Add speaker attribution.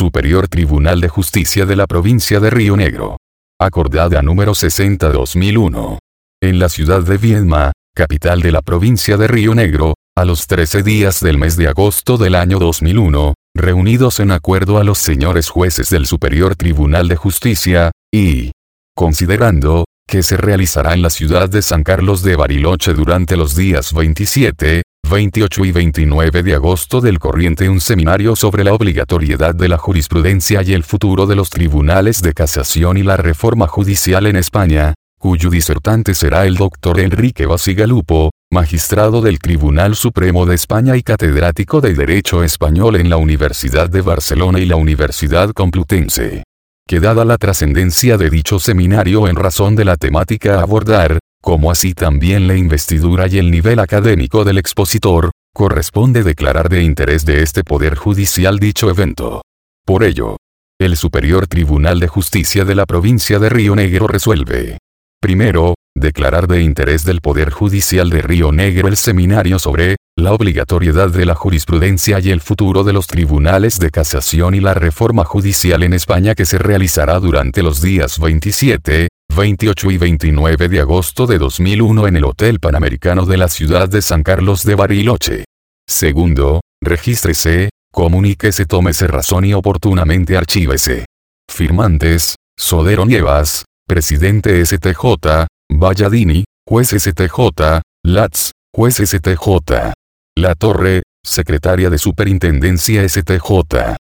Speaker 1: Superior Tribunal de Justicia de la Provincia de Río Negro. Acordada número 60/2001. En la ciudad de Viedma, capital de la provincia de Río Negro, a los 13 días del mes de agosto del año 2001, reunidos en acuerdo a los señores jueces del Superior Tribunal de Justicia, y considerando que se realizará en la ciudad de San Carlos de Bariloche durante los días 27, 28 y 29 de agosto del corriente un seminario sobre la obligatoriedad de la jurisprudencia y el futuro de los tribunales de casación y la reforma judicial en España, cuyo disertante será el doctor Enrique Basigalupo, magistrado del Tribunal Supremo de España y catedrático de Derecho Español en la Universidad de Barcelona y la Universidad Complutense. Que dada la trascendencia de dicho seminario en razón de la temática a abordar, como así también la investidura y el nivel académico del expositor, corresponde declarar de interés de este Poder Judicial dicho evento. Por ello, el Superior Tribunal de Justicia de la Provincia de Río Negro resuelve: primero, declarar de interés del Poder Judicial de Río Negro el seminario sobre la obligatoriedad de la jurisprudencia y el futuro de los tribunales de casación y la reforma judicial en España que se realizará durante los días 27, 28 y 29 de agosto de 2001 en el Hotel Panamericano de la ciudad de San Carlos de Bariloche. Segundo, regístrese, comuníquese, tómese razón y oportunamente archívese. Firmantes: Sodero Nievas, Presidente STJ, Valladini, Juez STJ, Latz, Juez STJ. La Torre, Secretaria de Superintendencia STJ.